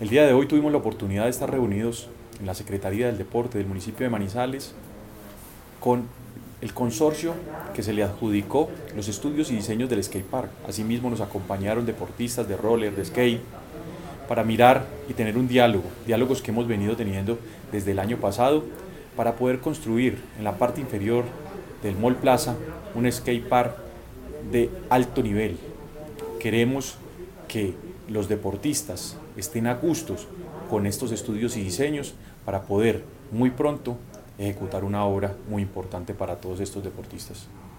El día de hoy tuvimos la oportunidad de estar reunidos en la Secretaría del Deporte del municipio de Manizales con el consorcio que se le adjudicó los estudios y diseños del skatepark. Asimismo nos acompañaron deportistas de roller, de skate, para mirar y tener un diálogo, diálogos que hemos venido teniendo desde el año pasado, para poder construir en la parte inferior del Mall Plaza un skatepark de alto nivel. Queremos que los deportistas estén a gustos con estos estudios y diseños para poder muy pronto ejecutar una obra muy importante para todos estos deportistas.